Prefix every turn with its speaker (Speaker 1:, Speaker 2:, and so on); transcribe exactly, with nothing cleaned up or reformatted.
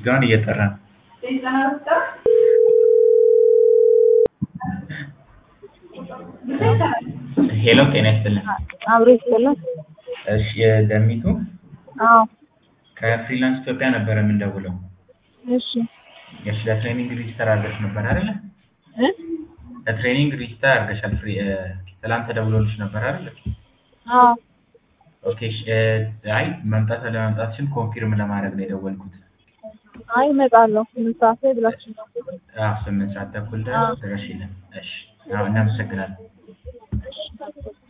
Speaker 1: ጋር እየጠራ ነው። ሄሎ ጤና ይስጥልኝ።
Speaker 2: አብሮ ይስጥልኝ።
Speaker 1: እሺ ደሚቱ
Speaker 2: አዎ
Speaker 1: ከፍሪላንስ ኢትዮጵያ ነበር የምንደውለው።
Speaker 2: እሺ
Speaker 1: እሺ ለትሬኒንግ ሬጂስተር አድርገሽ ነበር አይደል?
Speaker 2: እ
Speaker 1: ለትሬኒንግ ሬጂስተር አድርገሻል። ፍሪ ትላንት ተደውሎልሽ ነበር አይደል?
Speaker 2: አዎ
Speaker 1: ኦኬ እሺ አይ መምጣት ለመምጣትሽን ኮንፊርም ለማድረግ ነው የደወልኩት።
Speaker 2: አይ እመጣለሁ ስምንት ሰዓት ላይ ብላችሁ ነው።
Speaker 1: አዎ ስምንት ሰዓት ተኩል ድረስ ድረሽልን። እሺ አዎ እናመሰግናለን።
Speaker 2: እሺ